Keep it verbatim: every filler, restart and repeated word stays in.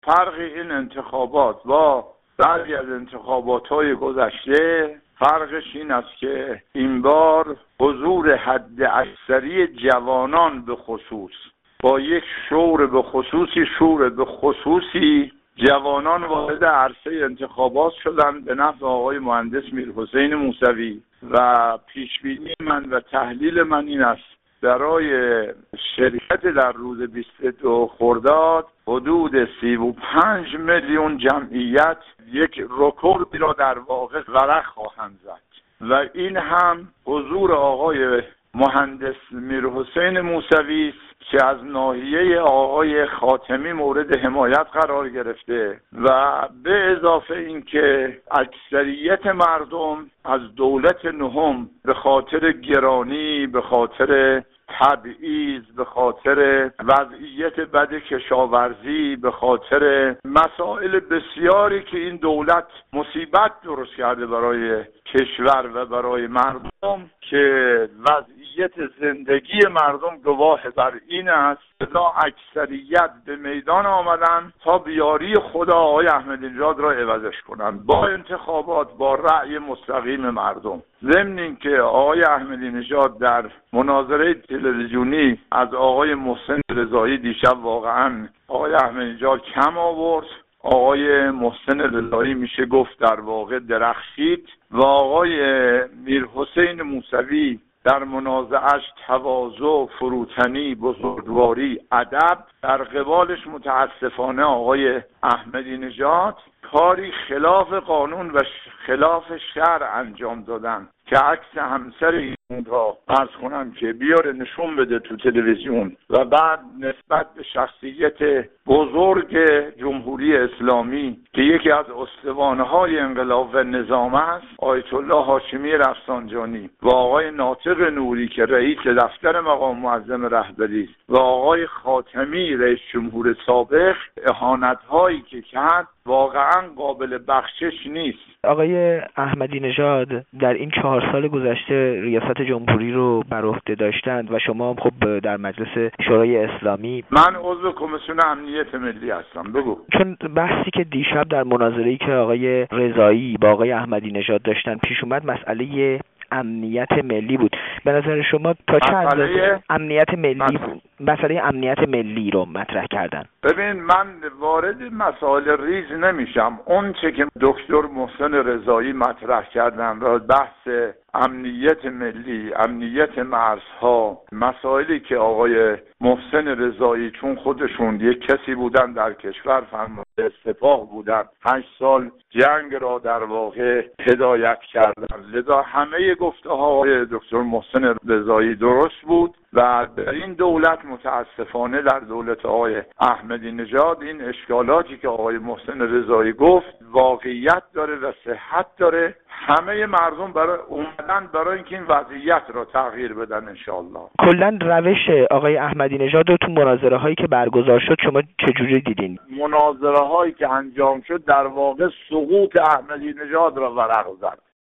فرق این انتخابات با بعضی از انتخابات‌های گذشته فرقش این است که این بار حضور حد اکثری جوانان به خصوص با یک شور به خصوصی شور به خصوصی جوانان وارد عرصه انتخابات شدند به نفع آقای مهندس میرحسین موسوی و پیشبینی من و تحلیل من این است برای شرکت در روز بیست و دو خرداد حدود سی و پنج میلیون جمعیت یک رکوردی را در واقع ورق خواهند زد و این هم حضور آقای مهندس میرحسین موسوی است که از ناحیه آقای خاتمی مورد حمایت قرار گرفته و به اضافه اینکه اکثریت مردم از دولت نهم به خاطر گرانی، به خاطر تبعیض، به خاطر وضعیت بد کشاورزی، به خاطر مسائل بسیاری که این دولت مصیبت درست کرده برای کشور و برای مردم که وضعیت زندگی مردم گواه بر این است، لذا اکثریت به میدان آمدن تا بیاری خدا آقای احمدی نژاد را عوضش کنند با انتخابات، با رأی مستقیم مردم. ضمن اینکه آقای احمدی نژاد در مناظره تلویزیونی از آقای محسن رضایی دیشب واقعا آقای احمدی نژاد کم آورد، آقای محسن رضایی میشه گفت در واقع درخشید و آقای میرحسین موسوی در منازعش تواضع، فروتنی، بزرگواری، ادب، در قبالش متاسفانه آقای احمدی نژاد کاری خلاف قانون و خلاف شرع انجام دادن که عکس همسر ایشون را عرض کنم که بیاره نشون بده تو تلویزیون و بعد نسبت به شخصیت بزرگ جمهوری اسلامی که یکی از استوانه‌های انقلاب و نظام است، آیت الله هاشمی رفسنجانی و آقای ناطق نوری که رئیس دفتر مقام معظم رهبری است و آقای خاتمی رئیس جمهور سابق، اهانت‌هایی که کرد واقعا قابل بخشش نیست. آقای احمدی نژاد در این چهار سال گذشته ریاست جمهوری رو بر عهده داشتند و شما خب در مجلس شورای اسلامی. من عضو کمیسیون امنیت ملی هستم. بگو. چون بحثی که دیشب در مناظره‌ای که آقای رضایی با آقای احمدی نژاد داشتن پیش اومد مسئله امنیت ملی بود. به نظر شما تا چه اندازه امنیت ملی بود؟ مسئله امنیت ملی رو مطرح کردن. ببین، من وارد مسائل ریز نمیشم. اون چه که دکتر محسن رضایی مطرح کردن و بحث امنیت ملی، امنیت مرزها، مسائلی که آقای محسن رضایی چون خودشون یک کسی بودن در کشور فرمانده سپاه بودن، هشت سال جنگ را در واقع هدایت کردن، لذا همه گفته ها آقای دکتر محسن رضایی درست بود و در این دولت متاسفانه در دولت آقای احمدی نژاد این اشکالاتی که آقای محسن رضایی گفت واقعیت داره و صحت داره. همه مردم برای اومدن برای اینکه این وضعیت را تغییر بدن انشاءالله. کلا روش آقای احمدی نژاد رو تو مناظره هایی که برگزار شد شما چجوری دیدین؟ مناظره هایی که انجام شد در واقع سقوط احمدی نژاد را ورق زد.